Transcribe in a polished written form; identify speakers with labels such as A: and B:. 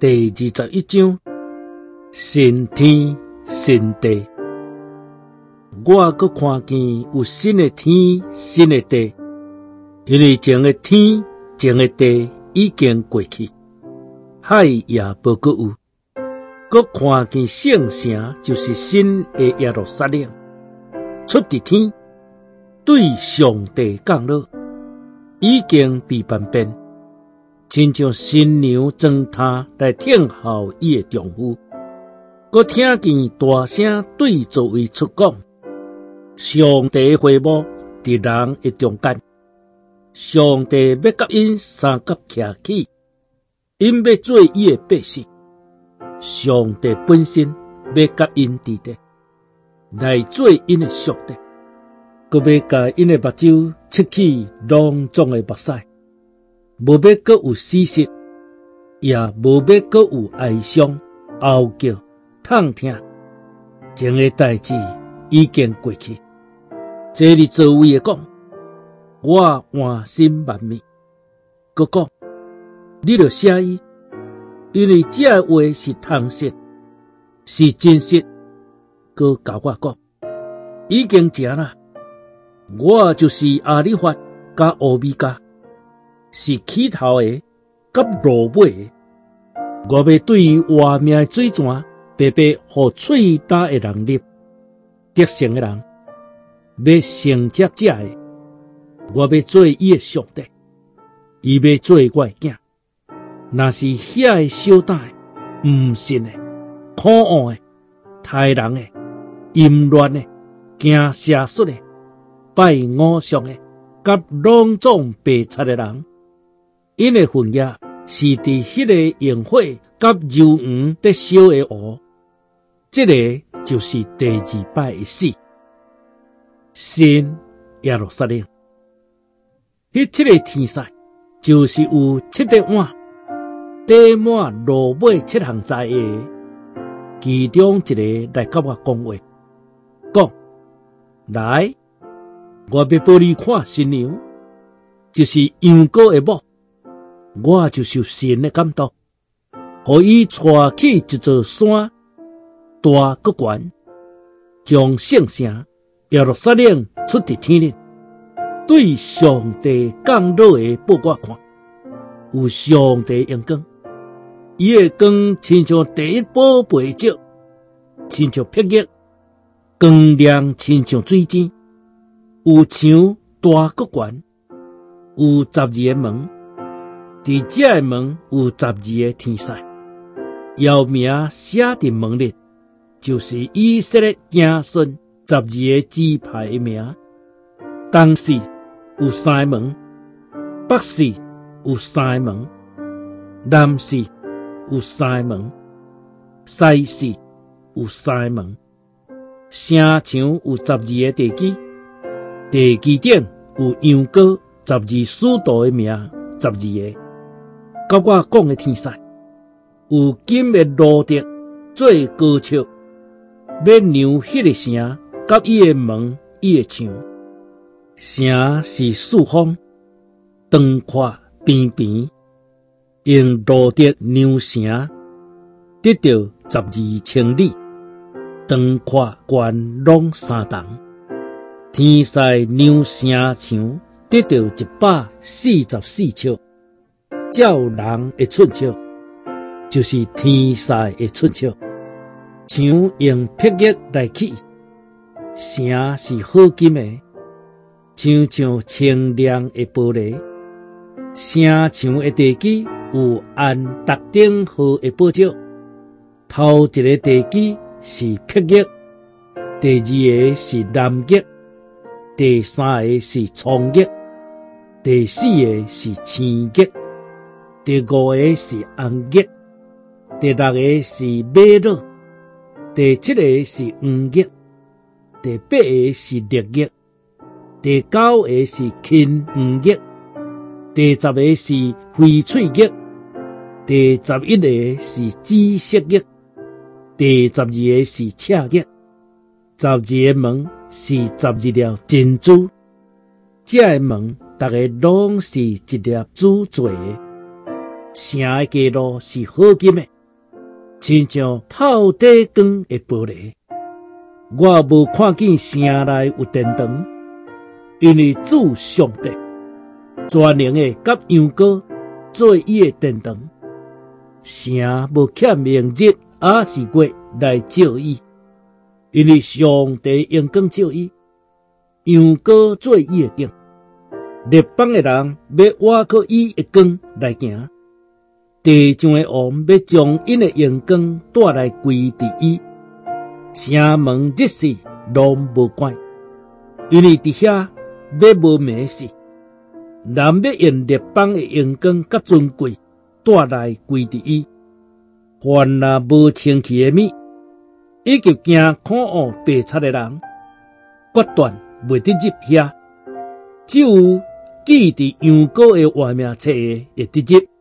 A: 第21章新天新地。我阁看见有新的天新的地，因为前的天前的地已经过去，海也无阁有。阁看见圣城，就是新的耶路撒冷，出伫天，对上帝降落，已经被万变，亲像新娘装他来听候伊的丈夫。阁听见大声对座位出讲，上帝会幕伫人的中间，上帝要甲因三角徛起，因要做伊的百姓。上帝本身要甲因伫地，来做因的上帝，阁要甲因的目睭切去隆重的目屎，无要阁有死失，也无要阁有哀伤、嚎叫、痛听。前的代志已经过去。坐伫座位的讲，我换心万面。阁讲，你著写伊，因为这话是通实，是真实。阁甲我讲，已经食啦。我就是阿里法甲欧米伽，是起头的甲落尾的。我要对活命的水泉白白互喙焦的人啉，得胜的人，要承接这的。我要做伊的上帝，伊要做我的囝。若是遐个小胆的、毋信的、可恶的、杀人的、淫乱的、行邪术的、拜偶像的、甲隆重白贼的人，因的份业是伫迄个用火甲油黄得烧的湖。这个就是第二摆的死。新耶路撒冷，迄7个天使就是有7块碗，底满落尾7项材的，其中一个来甲我讲话，讲来，我要带你看新娘，就是羊羔的母。我就受神的感动，互伊带起一座山，大阁悬，将圣城耶路撒冷出伫天顶，对上帝降落的报我看，有上帝阳光，伊的光亲像第一宝贝石，亲像霹靂，光亮亲像水晶，有墙大阁悬，有12个门，伫这个门有12个天使，姚名写伫门里，就是以色列子孙12个支派的名。东市有3个门，北市有3个门，南市有3个门，西市有3个门。城墙有12个地基，地基顶有羊羔12使徒的名12个。甲我讲的天使，有金的罗德做高树，要量迄个城，甲伊的门、伊的墙。城是四方，长阔边边，用罗德量城，得到12,000里，长阔悬拢3重。天使量城墙，得到144尺。照人的寸尺，就是天使的寸尺。墙用霹靂来起，城是好金的，像清亮的玻璃。城墙的地基有按特定号的宝石，头一个地基是霹靂，第2个是蓝玉，第3个是葱玉，第4个是青玉，第5个是红玉，第6个是玛瑙，第7个是黄玉，第8个是绿玉，第9个是青黄玉，第10个是翡翠玉，第11个是紫色玉，第12个是赤玉。12个门是12粒珍珠，这个门大家拢是一粒珠做的。城的街路是好金的， 亲像透底光的玻璃。我无看见城内有电灯，因为主上帝全能的甲羊羔做伊的电灯，城无欠明日也是月来照伊，因为上帝用光照伊，羊羔做伊的灯。列邦的人要挖靠伊的光来行，地上的王要将因的阳光带来归伫伊。城门日时拢无关，因为伫遐要无眠时，人要用列邦的阳光甲尊贵带来归伫伊。凡若无清气的米，以及惊看恶白贼的人，决断袂得入遐，只有记伫羊羔的活命册的会得入。